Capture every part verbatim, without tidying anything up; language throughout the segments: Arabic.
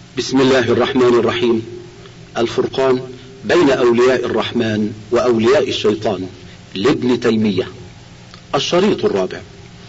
بسم الله الرحمن الرحيم. الفرقان بين أولياء الرحمن وأولياء الشيطان لابن تيمية. الشريط الرابع.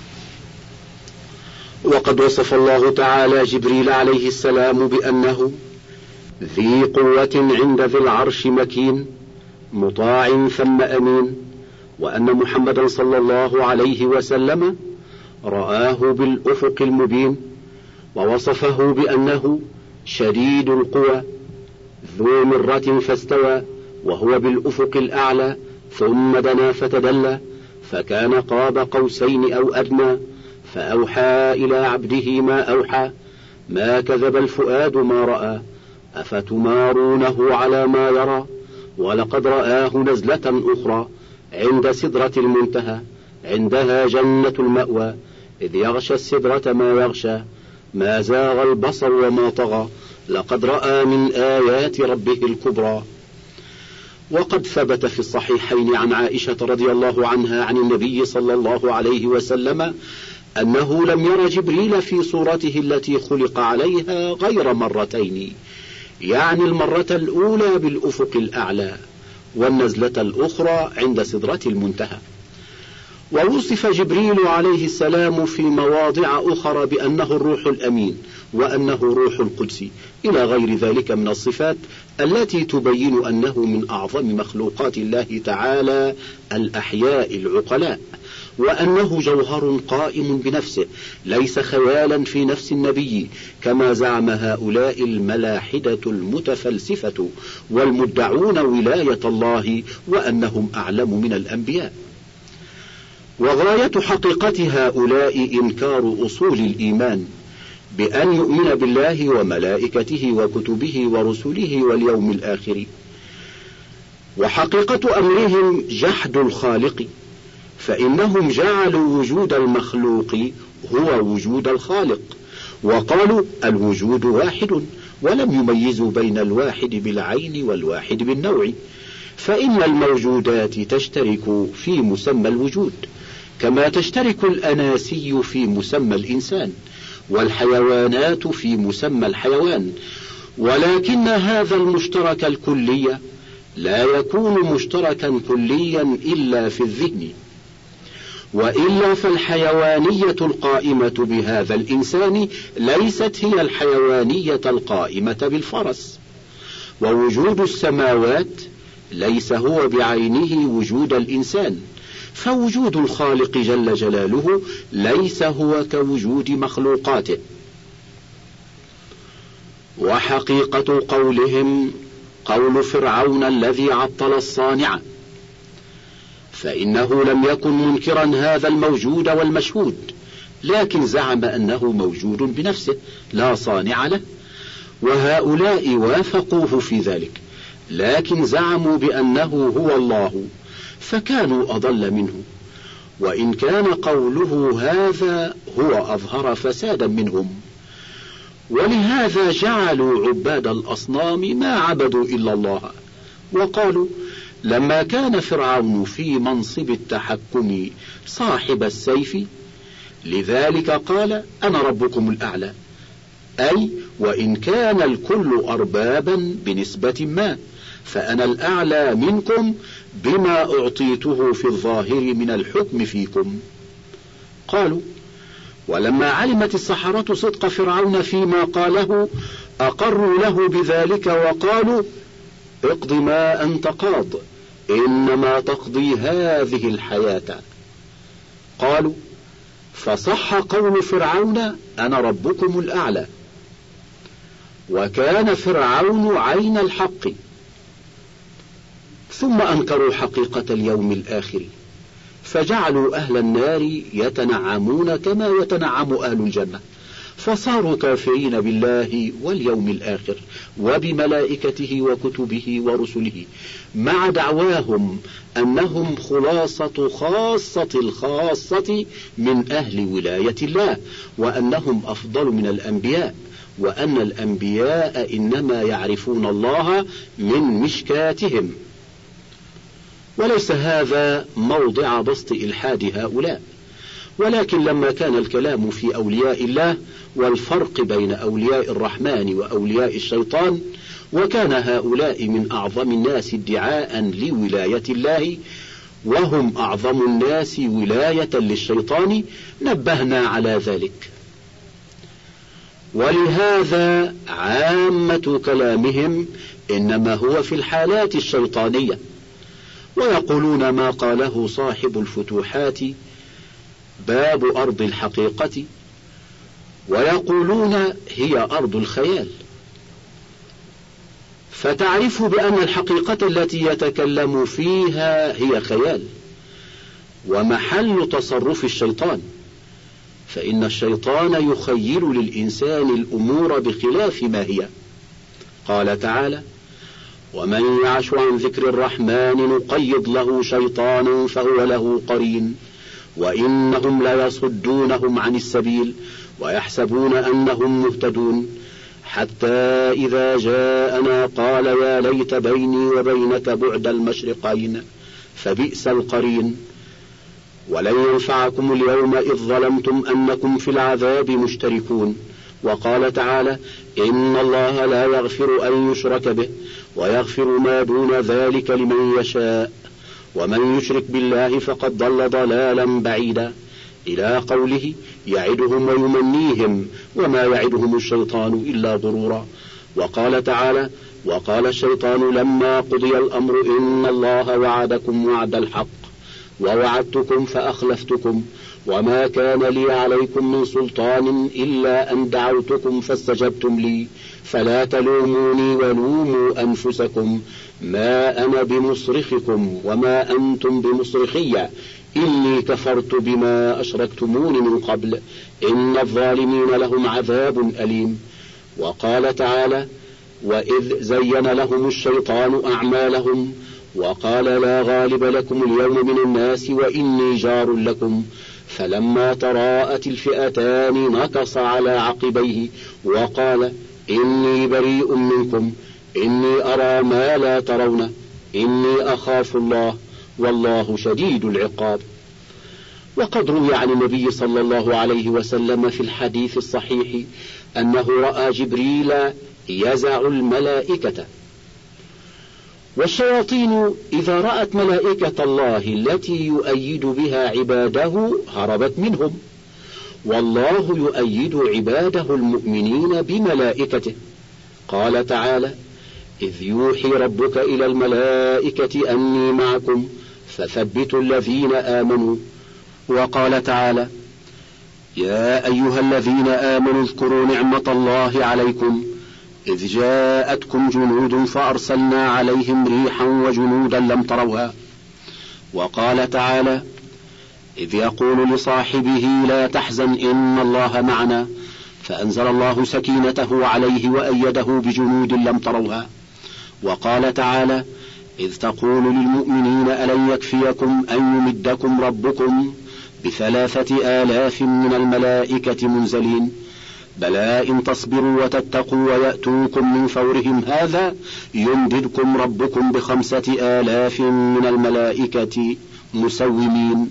وقد وصف الله تعالى جبريل عليه السلام بأنه ذي قوة عند ذي العرش مكين مطاع ثم أمين، وأن محمدا صلى الله عليه وسلم رآه بالأفق المبين، ووصفه بأنه شديد القوى ذو مرة فاستوى، وهو بالأفق الأعلى، ثم دنا فتدلى فكان قاب قوسين أو أدنى، فأوحى إلى عبده ما أوحى، ما كذب الفؤاد ما رأى، أفتمارونه على ما يرى، ولقد رآه نزلة أخرى عند سدرة المنتهى، عندها جنة المأوى، إذ يغشى السدرة ما يغشى، ما زاغ البصر وما طغى، لقد رأى من آيات ربه الكبرى. وقد ثبت في الصحيحين عن عائشة رضي الله عنها عن النبي صلى الله عليه وسلم أنه لم ير جبريل في صورته التي خلق عليها غير مرتين، يعني المرة الأولى بالأفق الأعلى، والنزلة الأخرى عند سدرة المنتهى. ووصف جبريل عليه السلام في مواضع أخرى بأنه الروح الأمين، وأنه روح القدس، إلى غير ذلك من الصفات التي تبين أنه من أعظم مخلوقات الله تعالى الأحياء العقلاء، وأنه جوهر قائم بنفسه ليس خيالا في نفس النبي كما زعم هؤلاء الملاحدة المتفلسفة والمدعون ولاية الله وأنهم أعلم من الأنبياء. وغاية حقيقة هؤلاء إنكار أصول الإيمان بأن يؤمن بالله وملائكته وكتبه ورسله واليوم الآخر، وحقيقة أمرهم جحد الخالق، فإنهم جعلوا وجود المخلوق هو وجود الخالق، وقالوا الوجود واحد، ولم يميزوا بين الواحد بالعين والواحد بالنوع، فإن الموجودات تشترك في مسمى الوجود كما تشترك الأناسي في مسمى الإنسان، والحيوانات في مسمى الحيوان، ولكن هذا المشترك الكلي لا يكون مشتركا كليا إلا في الذهن، وإلا فالحيوانية القائمة بهذا الإنسان ليست هي الحيوانية القائمة بالفرس، ووجود السماوات ليس هو بعينه وجود الإنسان، فوجود الخالق جل جلاله ليس هو كوجود مخلوقاته. وحقيقة قولهم قول فرعون الذي عطل الصانع، فإنه لم يكن منكرا هذا الموجود والمشهود، لكن زعم أنه موجود بنفسه لا صانع له، وهؤلاء وافقوه في ذلك، لكن زعموا بأنه هو الله، فكانوا أضل منه، وإن كان قوله هذا هو أظهر فسادا منهم. ولهذا جعلوا عباد الأصنام ما عبدوا إلا الله، وقالوا لما كان فرعون في منصب التحكم صاحب السيف لذلك قال أنا ربكم الأعلى، أي وإن كان الكل أربابا بنسبة ما، فأنا الأعلى منكم بما أعطيته في الظاهر من الحكم فيكم. قالوا ولما علمت السحرة صدق فرعون فيما قاله أقروا له بذلك، وقالوا اقض ما أنت قاض، إنما تقضي هذه الحياة. قالوا فصح قول فرعون أنا ربكم الأعلى، وكان فرعون عين الحق. ثم أنكروا حقيقة اليوم الآخر، فجعلوا أهل النار يتنعمون كما يتنعم أهل الجنة، فصاروا كافرين بالله واليوم الآخر وبملائكته وكتبه ورسله، مع دعواهم أنهم خلاصة خاصة الخاصة من أهل ولاية الله، وأنهم أفضل من الأنبياء، وأن الأنبياء إنما يعرفون الله من مشكاتهم. وليس هذا موضع بسط إلحاد هؤلاء، ولكن لما كان الكلام في أولياء الله والفرق بين أولياء الرحمن وأولياء الشيطان، وكان هؤلاء من أعظم الناس ادعاء لولاية الله وهم أعظم الناس ولاية للشيطان، نبهنا على ذلك. ولهذا عامة كلامهم إنما هو في الحالات الشيطانية، ويقولون ما قاله صاحب الفتوحات باب أرض الحقيقة، ويقولون هي أرض الخيال، فتعرف بأن الحقيقة التي يتكلم فيها هي خيال ومحل تصرف الشيطان، فإن الشيطان يخيل للإنسان الأمور بخلاف ما هي. قال تعالى: ومن يعش عن ذكر الرحمن نقيض له شيطانا فهو له قرين وإنهم ليصدونهم عن السبيل ويحسبون أنهم مهتدون حتى إذا جاءنا قال يا ليت بيني وبينك بعد المشرقين فبئس القرين ولن ينفعكم اليوم إذ ظلمتم أنكم في العذاب مشتركون. وقال تعالى: إن الله لا يغفر أن يشرك به ويغفر ما دون ذلك لمن يشاء ومن يشرك بالله فقد ضل ضلالا بعيدا، إلى قوله: يعدهم ويمنيهم وما يعدهم الشيطان إلا غرورا. وقال تعالى: وقال الشيطان لما قضي الأمر إن الله وعدكم وعد الحق ووعدتكم فأخلفتكم وما كان لي عليكم من سلطان إلا أن دعوتكم فاستجبتم لي فلا تلوموني ولوموا أنفسكم ما أنا بمصرخكم وما أنتم بمصرخي إني كفرت بما أشركتمون من قبل إن الظالمين لهم عذاب أليم. وقال تعالى: وإذ زين لهم الشيطان أعمالهم وقال لا غالب لكم اليوم من الناس وإني جار لكم فلما تراءت الفئتان نكص على عقبيه وقال إني بريء منكم إني أرى ما لا ترون إني أخاف الله والله شديد العقاب. وقد روي عن النبي صلى الله عليه وسلم في الحديث الصحيح أنه رأى جبريل يزع الملائكة، والشياطين إذا رأت ملائكة الله التي يؤيد بها عباده هربت منهم، والله يؤيد عباده المؤمنين بملائكته. قال تعالى: إذ يوحي ربك إلى الملائكة أني معكم فثبتوا الذين آمنوا. وقال تعالى: يا أيها الذين آمنوا اذكروا نعمة الله عليكم إذ جاءتكم جنود فأرسلنا عليهم ريحا وجنودا لم تروها. وقال تعالى: إذ يقول لصاحبه لا تحزن إن الله معنا فأنزل الله سكينته عليه وأيده بجنود لم تروها. وقال تعالى: إذ تقول للمؤمنين ألن يكفيكم أن يمدكم ربكم بثلاثة آلاف من الملائكة منزلين بلى إن تصبروا وتتقوا ويأتوكم من فورهم هذا يمددكم ربكم بخمسة آلاف من الملائكة مسومين.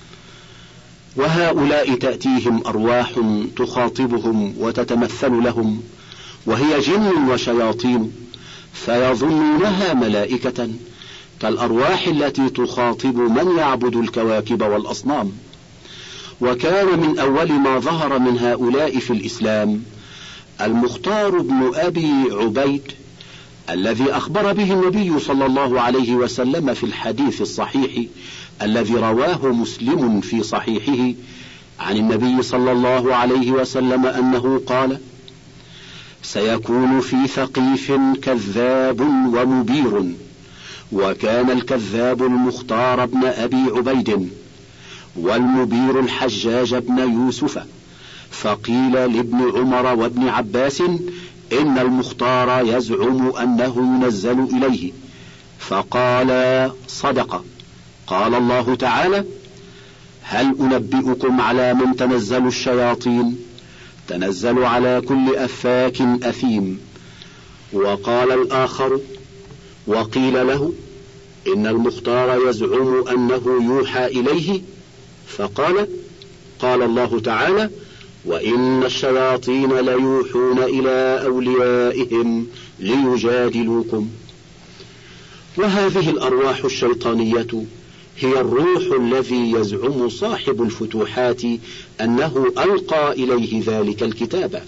وهؤلاء تأتيهم أرواح تخاطبهم وتتمثل لهم وهي جن وشياطين فيظنونها ملائكة كالأرواح التي تخاطب من يعبد الكواكب والأصنام. وكان من أول ما ظهر من هؤلاء في الإسلام المختار بن أبي عبيد الذي أخبر به النبي صلى الله عليه وسلم في الحديث الصحيح الذي رواه مسلم في صحيحه عن النبي صلى الله عليه وسلم أنه قال: سيكون في ثقيف كذاب ومبير. وكان الكذاب المختار بن أبي عبيد والمبير الحجاج بن يوسف. فقيل لابن عمر وابن عباس إن المختار يزعم أنه ينزل إليه، فقال: صدق. قال الله تعالى: هل أنبئكم على من تنزل الشياطين؟ تنزل على كل أفاك أثيم. وقال الآخر: وقيل له إن المختار يزعم أنه يوحى إليه، فقال: قال الله تعالى: وإن الشياطين ليوحون إلى أوليائهم ليجادلوكم. وهذه الأرواح الشيطانية هي الروح الذي يزعم صاحب الفتوحات أنه ألقى إليه ذلك الكتاب،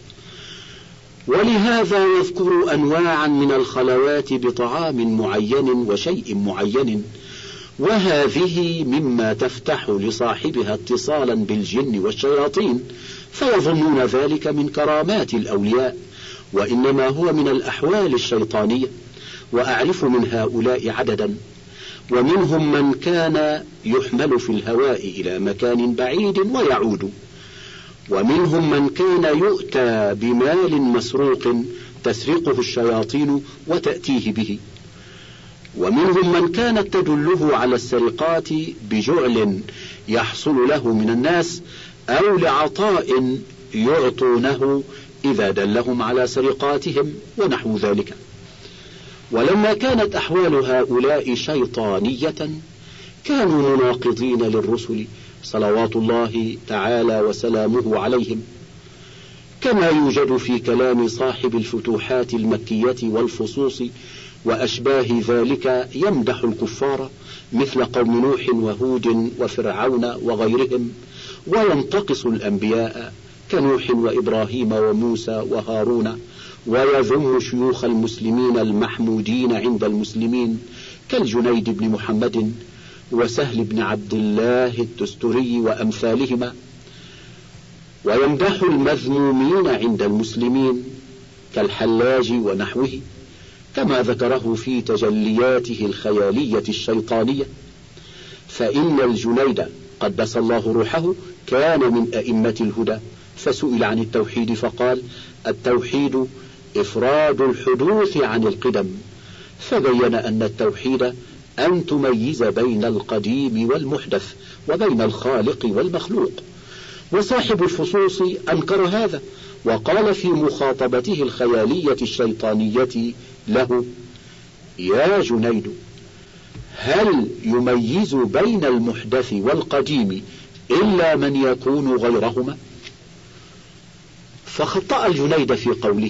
ولهذا يذكر أنواعا من الخلوات بطعام معين وشيء معين، وهذه مما تفتح لصاحبها اتصالا بالجن والشياطين، فيظنون ذلك من كرامات الأولياء، وإنما هو من الأحوال الشيطانية. وأعرف من هؤلاء عددا، ومنهم من كان يحمل في الهواء إلى مكان بعيد ويعود، ومنهم من كان يؤتى بمال مسروق تسرقه الشياطين وتأتيه به، ومنهم من كانت تدله على السرقات بجعل يحصل له من الناس أو لعطاء يعطونه إذا دلهم على سرقاتهم ونحو ذلك. ولما كانت أحوال هؤلاء شيطانية كانوا مناقضين للرسل صلوات الله تعالى وسلامه عليهم، كما يوجد في كلام صاحب الفتوحات المكية والفصوص وأشباه ذلك يمدح الكفار مثل قوم نوح وهود وفرعون وغيرهم، وينتقص الأنبياء كنوح وإبراهيم وموسى وهارون، ويذم شيوخ المسلمين المحمودين عند المسلمين كالجنيد بن محمد وسهل بن عبد الله التستري وأمثالهما، ويمدح المذمومين عند المسلمين كالحلاج ونحوه، كما ذكره في تجلياته الخيالية الشيطانية. فإن الجنيد قدس الله روحه كان من أئمة الهدى، فسئل عن التوحيد فقال: التوحيد إفراد الحدوث عن القدم، فبين أن التوحيد أن تميز بين القديم والمحدث وبين الخالق والمخلوق. وصاحب الفصوص أنكر هذا وقال في مخاطبته الخيالية الشيطانية له: يا جنيد، هل يميز بين المحدث والقديم إلا من يكون غيرهما؟ فخطأ الجنيد في قوله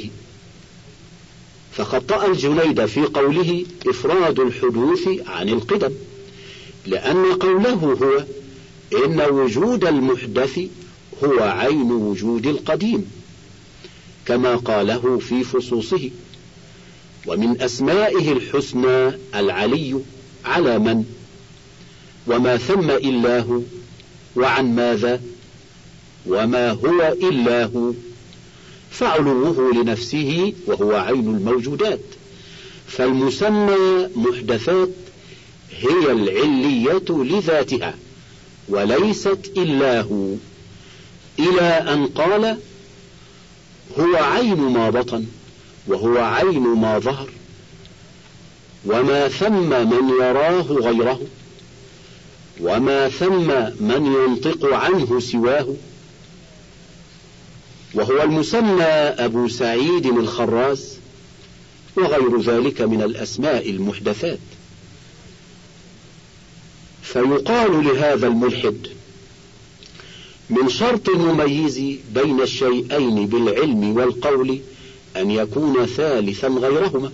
فخطأ الجنيد في قوله إفراد الحدوث عن القدم، لأن قوله هو إن وجود المحدث هو عين وجود القديم، كما قاله في فصوصه: ومن أسمائه الحسنى العلي على من، وما ثم إلا هو، وعن ماذا، وما هو إلا هو، فعلوه لنفسه وهو عين الموجودات. فالمسمى محدثات هي العلية لذاتها وليست إلا هو، إلى أن قال: هو عين ما بطن، وهو عين ما ظهر، وما ثم من يراه غيره، وما ثم من ينطق عنه سواه. وهو المسمى أبو سعيد الخراز وغير ذلك من الأسماء المحدثات. فيقال لهذا الملحد: من شرط المميز بين الشيئين بالعلم والقول أن يكون ثالثا غيرهما،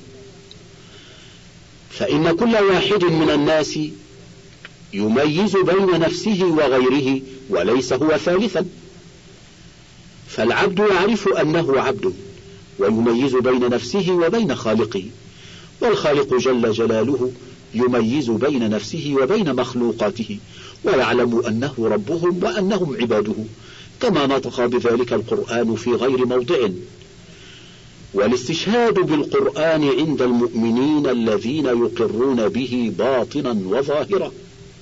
فإن كل واحد من الناس يميز بين نفسه وغيره وليس هو ثالثا. فالعبد يعرف أنه عبد ويميز بين نفسه وبين خالقه، والخالق جل جلاله يميز بين نفسه وبين مخلوقاته، ويعلم أنه ربهم وأنهم عباده، كما نطق بذلك القرآن في غير موضع. والاستشهاد بالقرآن عند المؤمنين الذين يقرون به باطنا وظاهرا.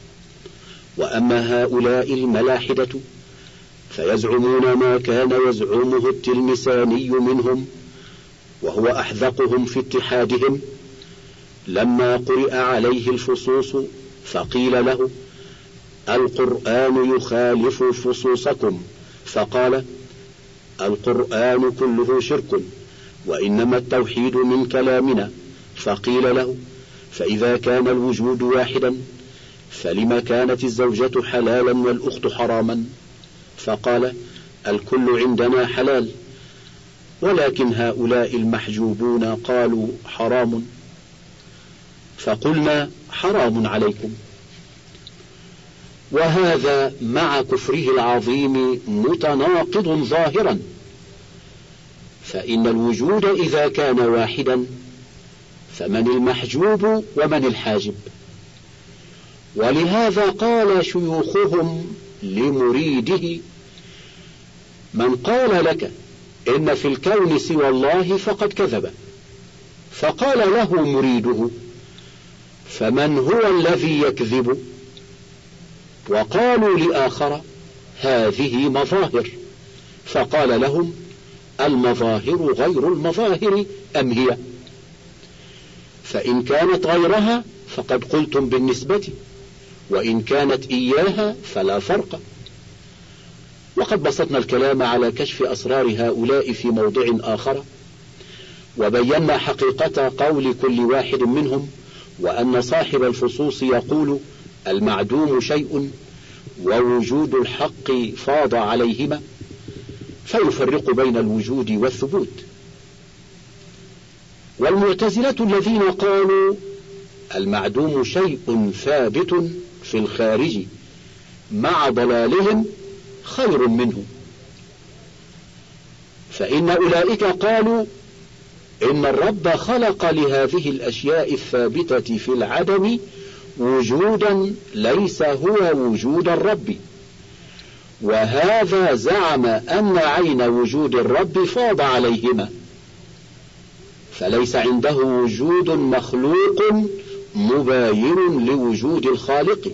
وأما هؤلاء الملاحدة فيزعمون ما كان يزعمه التلمساني منهم، وهو أحذقهم في اتحادهم، لما قرئ عليه الفصوص فقيل له: القرآن يخالف فصوصكم، فقال: القرآن كله شرك، وإنما التوحيد من كلامنا. فقيل له: فإذا كان الوجود واحدا فلما كانت الزوجة حلالا والأخت حراما؟ فقال: الكل عندنا حلال، ولكن هؤلاء المحجوبون قالوا حرام، فقلنا: حرام عليكم. وهذا مع كفره العظيم متناقض ظاهرا، فإن الوجود إذا كان واحدا فمن المحجوب ومن الحاجب؟ ولهذا قال شيوخهم لمريده: من قال لك إن في الكون سوى الله فقد كذب. فقال له مريده: فمن هو الذي يكذب؟ وقالوا لآخر: هذه مظاهر. فقال لهم: المظاهر غير المظاهر أم هي؟ فإن كانت غيرها فقد قلتم بالنسبة، وإن كانت إياها فلا فرق. وقد بسطنا الكلام على كشف أسرار هؤلاء في موضع آخر، وبينا حقيقة قول كل واحد منهم، وأن صاحب الفصوص يقول: المعدوم شيء ووجود الحق فاض عليهما، فيفرق بين الوجود والثبوت. والمعتزلة الذين قالوا المعدوم شيء ثابت في الخارج مع ضلالهم خير منه، فإن أولئك قالوا إن الرب خلق لهذه الأشياء الثابتة في العدم وجودا ليس هو وجود الرب، وهذا زعم أن عين وجود الرب فاض عليهما، فليس عنده وجود مخلوق مباين لوجود الخالق.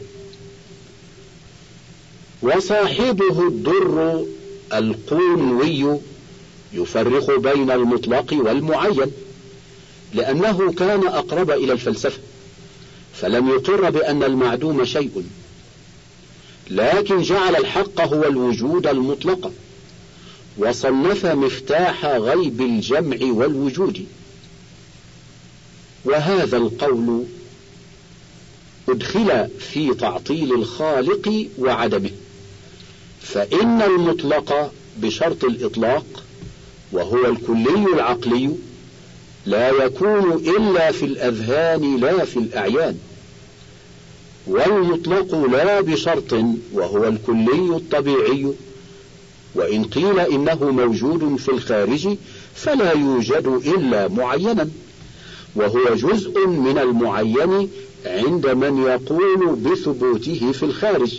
وصاحبه الدر القونوي يفرق بين المطلق والمعين، لأنه كان أقرب إلى الفلسفة، فلم يقر بأن المعدوم شيء، لكن جعل الحق هو الوجود المطلق، وصنف مفتاح غيب الجمع والوجود. وهذا القول أدخل في تعطيل الخالق وعدمه، فإن المطلق بشرط الإطلاق وهو الكلي العقلي لا يكون إلا في الأذهان لا في الأعيان، والمطلق لا بشرط وهو الكلي الطبيعي، وإن قيل إنه موجود في الخارج فلا يوجد إلا معينا، وهو جزء من المعين عند من يقول بثبوته في الخارج.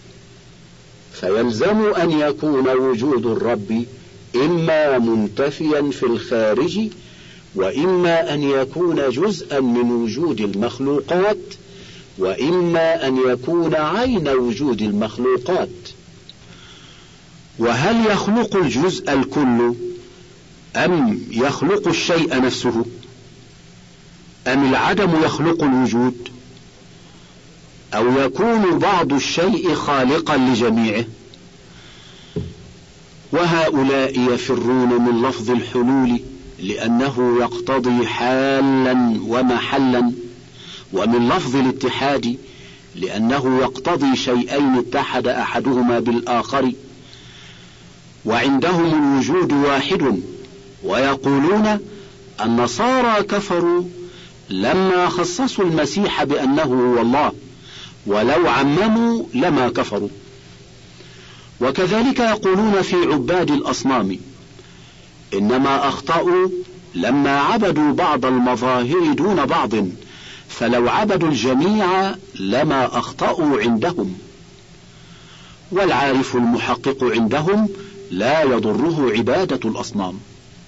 فيلزم أن يكون وجود الرب إما منتفيا في الخارج، وإما أن يكون جزءا من وجود المخلوقات، وإما أن يكون عين وجود المخلوقات. وهل يخلق الجزء الكل أم يخلق الشيء نفسه، أم العدم يخلق الوجود، أو يكون بعض الشيء خالقا لجميعه؟ وهؤلاء يفرون من لفظ الحلول لأنه يقتضي حالا ومحلا، ومن لفظ الاتحاد لأنه يقتضي شيئين اتحد أحدهما بالآخر، وعندهم الوجود واحد. ويقولون النصارى كفروا لما خصصوا المسيح بأنه هو الله، ولو عمموا لما كفروا. وكذلك يقولون في عباد الأصنام إنما أخطأوا لما عبدوا بعض المظاهر دون بعض، فلو عبدوا الجميع لما أخطأوا عندهم. والعارف المحقق عندهم لا يضره عبادة الأصنام.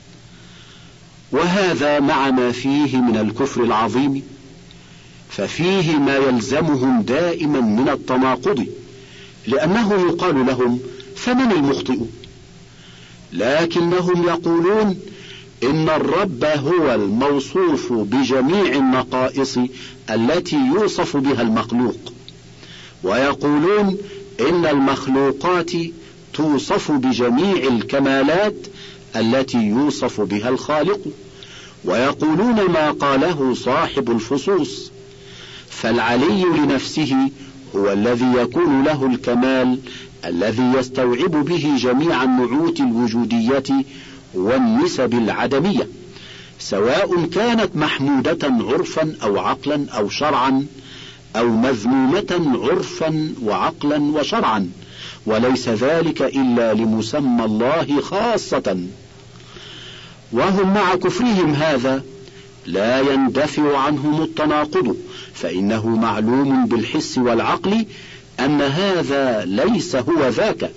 وهذا مع ما فيه من الكفر العظيم، ففيه ما يلزمهم دائما من التناقض، لأنه يقال لهم فمن المخطئ؟ لكنهم يقولون إن الرب هو الموصوف بجميع النقائص التي يوصف بها المخلوق، ويقولون إن المخلوقات توصف بجميع الكمالات التي يوصف بها الخالق. ويقولون ما قاله صاحب الفصوص: فالعلي لنفسه هو الذي يكون له الكمال الذي يستوعب به جميع النعوت الوجودية والنسب العدمية، سواء كانت محمودة عرفا أو عقلا أو شرعا، أو مذمومة عرفا وعقلا وشرعا، وليس ذلك إلا لمسمى الله خاصة. وهم مع كفرهم هذا لا يندفع عنهم التناقض، فإنه معلوم بالحس والعقل أن هذا ليس هو ذاك.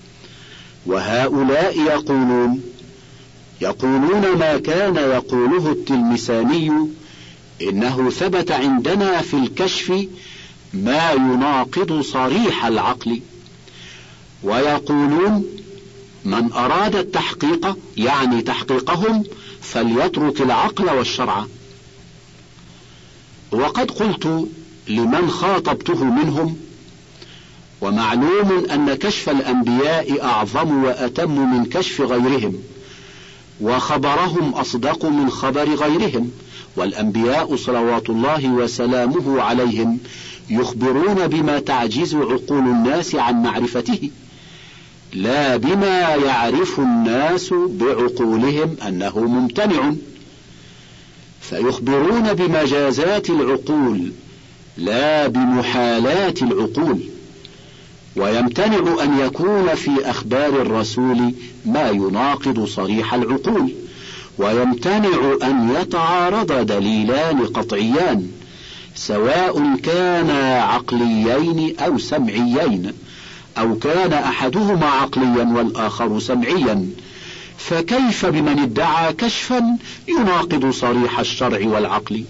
وهؤلاء يقولون يقولون ما كان يقوله التلمساني، إنه ثبت عندنا في الكشف ما يناقض صريح العقل. ويقولون من أراد التحقيق يعني تحقيقهم فليترك العقل والشرع. وقد قلت لمن خاطبته منهم: ومعلوم أن كشف الأنبياء أعظم وأتم من كشف غيرهم، وخبرهم أصدق من خبر غيرهم، والأنبياء صلوات الله وسلامه عليهم يخبرون بما تعجز عقول الناس عن معرفته، لا بما يعرف الناس بعقولهم أنه ممتنع، فيخبرون بمجازات العقول لا بمحالات العقول. ويمتنع أن يكون في أخبار الرسول ما يناقض صريح العقول، ويمتنع أن يتعارض دليلان قطعيان سواء كانا عقليين أو سمعيين، أو كان أحدهما عقليا والآخر سمعيا، فكيف بمن ادعى كشفا يناقض صريح الشرع والعقل؟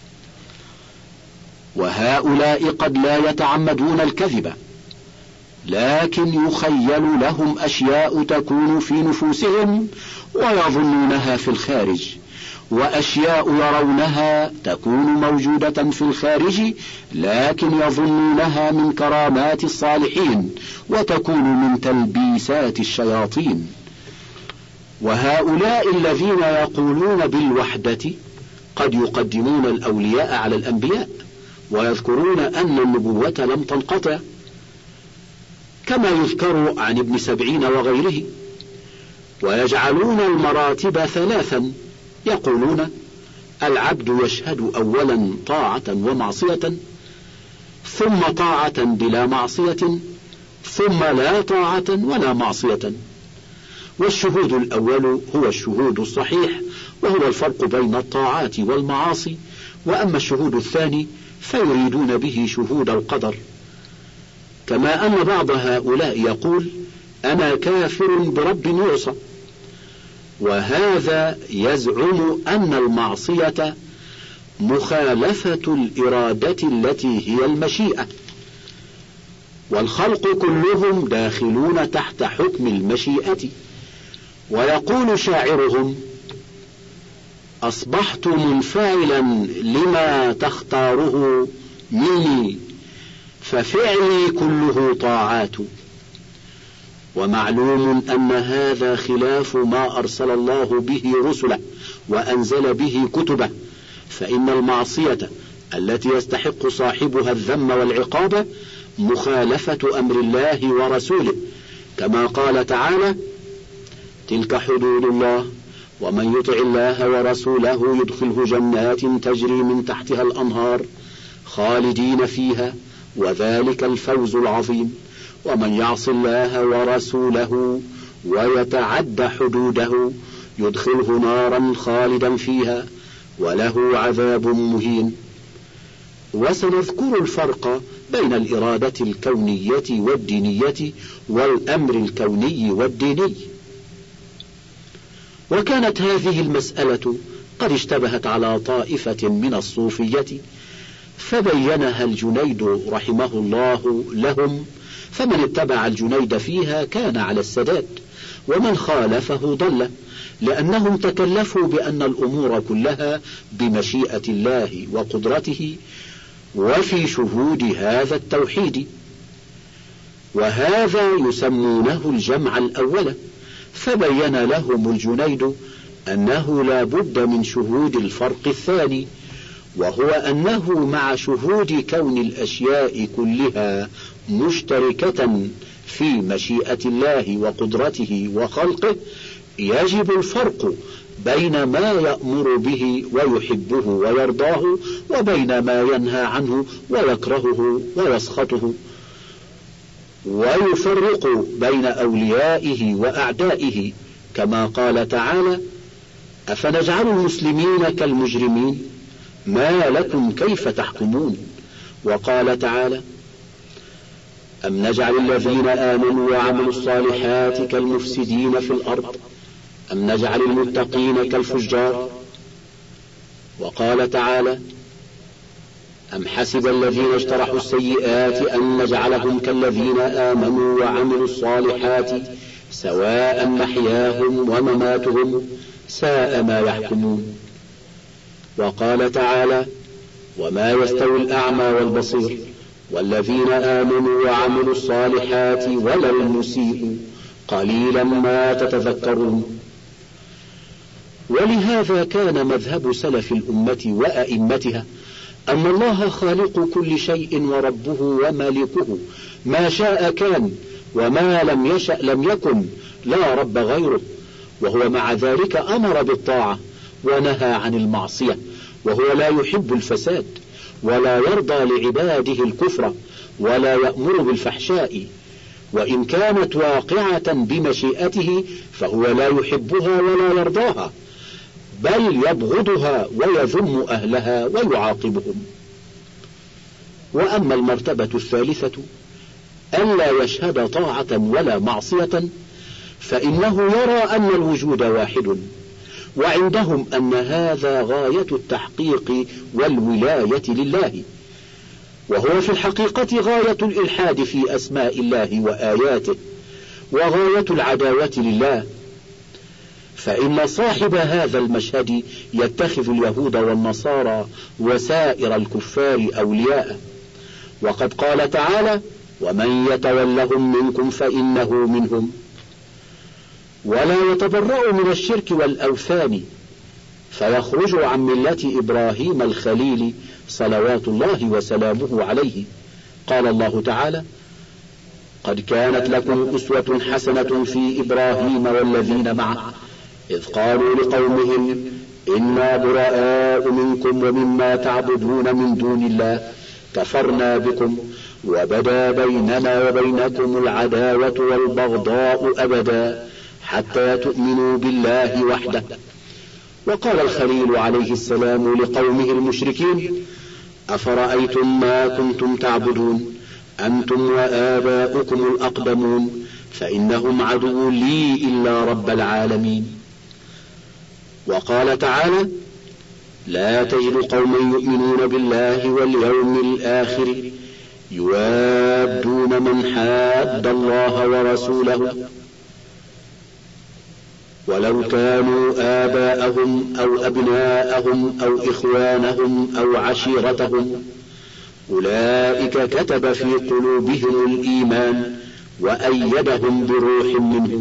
وهؤلاء قد لا يتعمدون الكذب، لكن يخيل لهم أشياء تكون في نفوسهم ويظنونها في الخارج، وأشياء يرونها تكون موجودة في الخارج لكن يظنونها من كرامات الصالحين وتكون من تلبيسات الشياطين. وهؤلاء الذين يقولون بالوحدة قد يقدمون الأولياء على الأنبياء، ويذكرون أن النبوة لم تنقطع، كما يذكر عن ابن سبعين وغيره، ويجعلون المراتب ثلاثا، يقولون: العبد يشهد أولا طاعة ومعصية، ثم طاعة بلا معصية، ثم لا طاعة ولا معصية. والشهود الأول هو الشهود الصحيح، وهو الفرق بين الطاعات والمعاصي. وأما الشهود الثاني فيريدون به شهود القدر، كما أن بعض هؤلاء يقول: أنا كافر برب يعصى، وهذا يزعم أن المعصية مخالفة الإرادة التي هي المشيئة، والخلق كلهم داخلون تحت حكم المشيئة. ويقول شاعرهم: أصبحت منفعلا لما تختاره مني، ففعلي كله طاعات. ومعلوم أن هذا خلاف ما أرسل الله به رسله وأنزل به كتبه، فإن المعصية التي يستحق صاحبها الذم والعقاب مخالفة أمر الله ورسوله، كما قال تعالى: تلك حدود الله ومن يطع الله ورسوله يدخله جنات تجري من تحتها الأنهار خالدين فيها وذلك الفوز العظيم، ومن يعص الله ورسوله ويتعد حدوده يدخله نارا خالدا فيها وله عذاب مهين. وسنذكر الفرق بين الإرادة الكونية والدينية والأمر الكوني والديني. وكانت هذه المسألة قد اشتبهت على طائفة من الصوفية، فبينها الجنيد رحمه الله لهم، فمن اتبع الجنيد فيها كان على السداد، ومن خالفه ضل، لأنهم تكلفوا بأن الأمور كلها بمشيئة الله وقدرته وفي شهود هذا التوحيد، وهذا يسمونه الجمع الأول. فبين لهم الجنيد أنه لا بد من شهود الفرق الثاني، وهو أنه مع شهود كون الأشياء كلها مشتركة في مشيئة الله وقدرته وخلقه، يجب الفرق بين ما يأمر به ويحبه ويرضاه وبين ما ينهى عنه ويكرهه ويسخطه، ويفرق بين أوليائه وأعدائه، كما قال تعالى: أفنجعل المسلمين كالمجرمين ما لكم كيف تحكمون. وقال تعالى: أم نجعل الذين آمنوا وعملوا الصالحات كالمفسدين في الأرض أم نجعل المتقين كالفجار. وقال تعالى: أم حسب الذين اجترحوا السيئات أن نجعلهم كالذين آمنوا وعملوا الصالحات سواء محياهم ومماتهم ساء ما يحكمون. وقال تعالى: وما يستوي الأعمى والبصير والذين آمنوا وعملوا الصالحات ولا المسيء قليلا ما تتذكرون. ولهذا كان مذهب سلف الأمة وأئمتها أن الله خالق كل شيء وربه ومالكه، ما شاء كان وما لم يشأ لم يكن، لا رب غيره. وهو مع ذلك أمر بالطاعة ونهى عن المعصية، وهو لا يحب الفساد ولا يرضى لعباده الكفر ولا يأمر بالفحشاء، وإن كانت واقعة بمشيئته فهو لا يحبها ولا يرضاها، بل يبغضها ويذم أهلها ويعاقبهم. وأما المرتبة الثالثة ألا يشهد طاعة ولا معصية، فإنه يرى أن الوجود واحد، وعندهم أن هذا غاية التحقيق والولاية لله، وهو في الحقيقة غاية الإلحاد في أسماء الله وآياته، وغاية العداوة لله. فإن صاحب هذا المشهد يتخذ اليهود والنصارى وسائر الكفار أولياء، وقد قال تعالى: ومن يتولهم منكم فإنه منهم. ولا يتبرأ من الشرك والأوثان، فيخرج عن ملة إبراهيم الخليل صلوات الله وسلامه عليه. قال الله تعالى: قد كانت لكم أسوة حسنة في إبراهيم والذين معه إذ قالوا لقومهم إنا براء منكم ومما تعبدون من دون الله كفرنا بكم وبدا بيننا وبينكم العداوة والبغضاء أبدا حتى تؤمنوا بالله وحده. وقال الخليل عليه السلام لقومه المشركين: أفرأيتم ما كنتم تعبدون أنتم وآباؤكم الأقدمون فإنهم عدو لي إلا رب العالمين. وقال تعالى: لا تجد قوما يؤمنون بالله واليوم الآخر يوادون من حاد الله ورسوله ولو كانوا آباءهم أو أبناءهم أو إخوانهم أو عشيرتهم أولئك كتب في قلوبهم الإيمان وأيدهم بروح منه.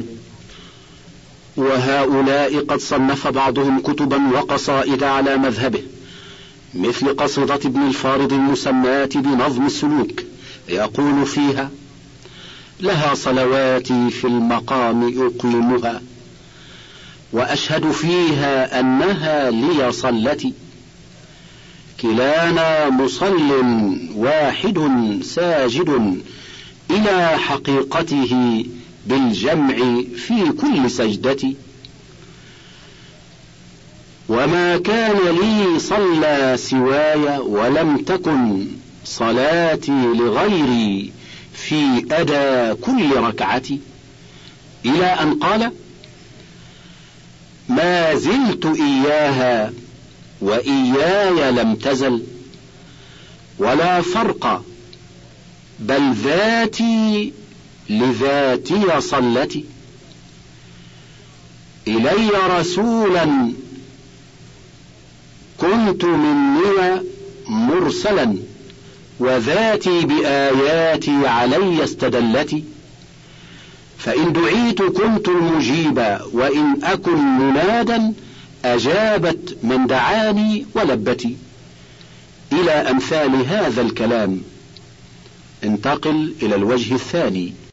وهؤلاء قد صنف بعضهم كتبا وقصائد على مذهبه، مثل قصيدة ابن الفارض المسماة بنظم السلوك، يقول فيها: لها صلواتي في المقام أقيمها وأشهد فيها أنها لي صلتي، كلانا مصل واحد ساجد إلى حقيقته بالجمع في كل سجدة، وما كان لي صلى سواي ولم تكن صلاتي لغيري في أدى كل ركعة، إلى أن قال: ما زلت إياها وإياي لم تزل ولا فرق بل ذاتي لذاتي صلتي، إلي رسولا كنت مني مرسلا وذاتي بآياتي علي استدلتي، فإن دعيت كنت المجيب وإن أكن منادا أجابت من دعاني ولبتي، إلى أمثال هذا الكلام. انتقل إلى الوجه الثاني.